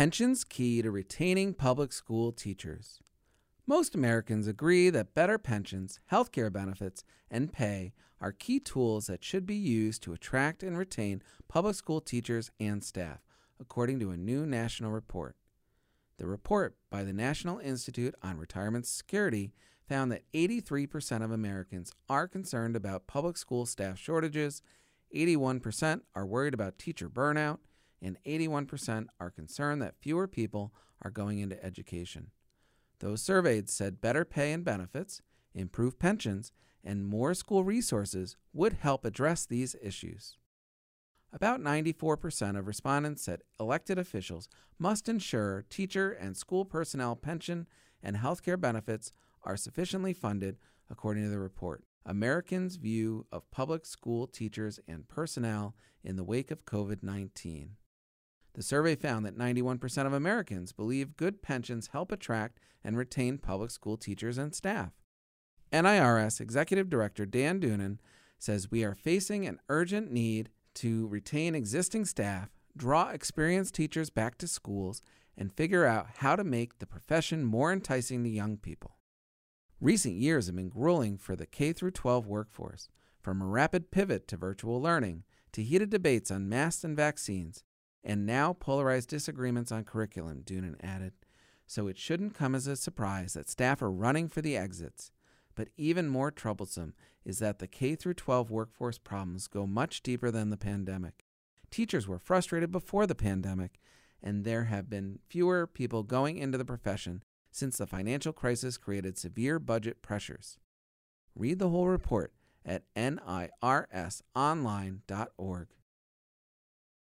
Pensions key to retaining public school teachers. Most Americans agree that better pensions, healthcare benefits, and pay are key tools that should be used to attract and retain public school teachers and staff, according to a new national report. The report by the National Institute on Retirement Security found that 83% of Americans are concerned about public school staff shortages, 81% are worried about teacher burnout, and 81% are concerned that fewer people are going into education. Those surveyed said better pay and benefits, improved pensions, and more school resources would help address these issues. About 94% of respondents said elected officials must ensure teacher and school personnel pension and healthcare benefits are sufficiently funded, according to the report. Americans' view of public school teachers and personnel in the wake of COVID-19. The survey found that 91% of Americans believe good pensions help attract and retain public school teachers and staff. NIRS Executive Director Dan Doonan says we are facing an urgent need to retain existing staff, draw experienced teachers back to schools, and figure out how to make the profession more enticing to young people. Recent years have been grueling for the K-12 workforce, from a rapid pivot to virtual learning, to heated debates on masks and vaccines, and now polarized disagreements on curriculum, Doonan added. So it shouldn't come as a surprise that staff are running for the exits. But even more troublesome is that the K-12 workforce problems go much deeper than the pandemic. Teachers were frustrated before the pandemic, and there have been fewer people going into the profession since the financial crisis created severe budget pressures. Read the whole report at nirsonline.org.